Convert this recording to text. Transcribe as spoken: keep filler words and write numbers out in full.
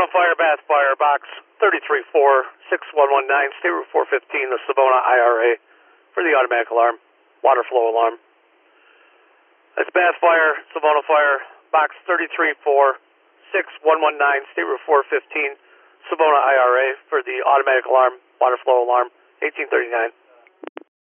Savona Fire, Bath Fire, box thirty-three four six one one nine, State Route four fifteen, the Savona I R A for the automatic alarm, water flow alarm. That's Bath Fire, Savona Fire, box thirty-three four six one one nine, State Route four fifteen, Savona I R A for the automatic alarm, water flow alarm, eighteen thirty-nine.